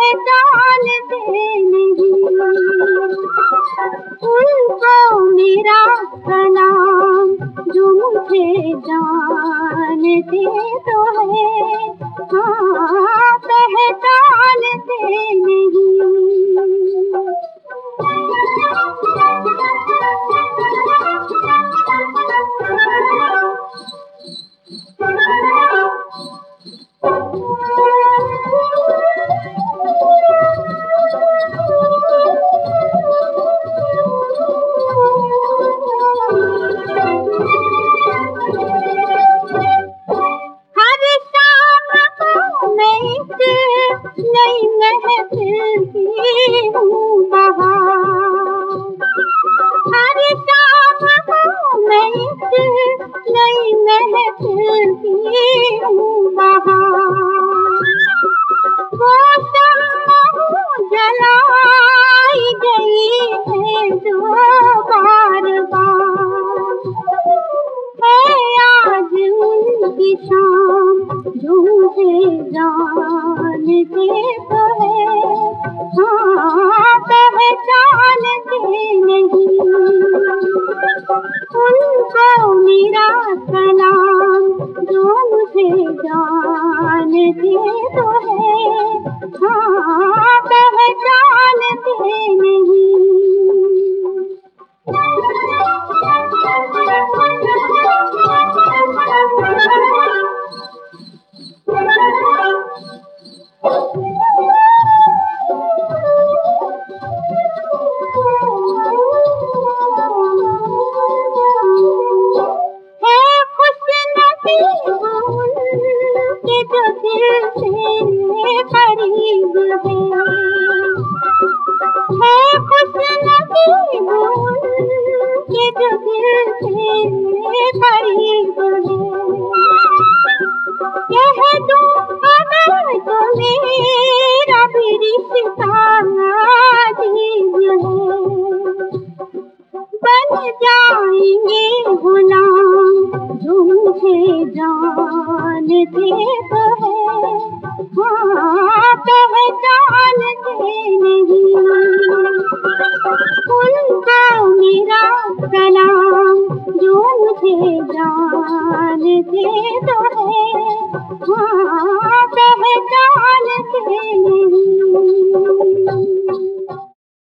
पहचानते नहीं, उनको मेरा सलाम जो मुझे जानते तो है, हाँ पहचानते नहीं। नई महफिल की हूँ बहार, हर शाम को मैं इस नई महफिल की हूँ बहार। वो शम्मा जलाई गई है जो बार बार, है आज उनकी शाम जो मुझे जानते तो है, हाँ पहचानते नहीं। उनको मेरा सलाम जो मुझे जानते तो है, हाँ पहचानते नहीं। करीब है खुशनसीब के जो दिल से करीब है, कह दूं अगर तो मेरा भी रिश्ता अजीब है, बन जाएंगे गुलाम जो मुझे जानते तो है, हाँ पहचानते नहीं। उनको मेरा सलाम जो मुझे जानते तो है, हाँ पहचानते नहीं।